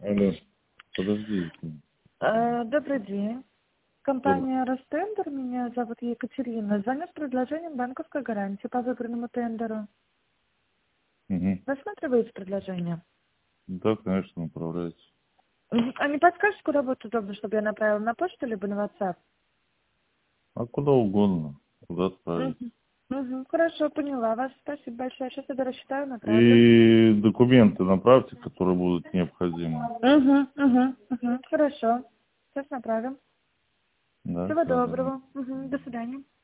Алло, подожди. Добрый день. Компания Ростендер, меня зовут Екатерина. Звоню с предложением банковской гарантии по выбранному тендеру. Угу. Рассматриваете предложение? Да, конечно, направляйте. А не подскажете, куда будет удобно, чтобы я направила на почту, либо на WhatsApp? А куда угодно. Куда отправить. Хорошо, поняла вас. Спасибо большое. Сейчас я рассчитаю, направлю. И документы направьте, которые будут необходимы. Хорошо. Сейчас направим. Да, Всего все, доброго. До свидания.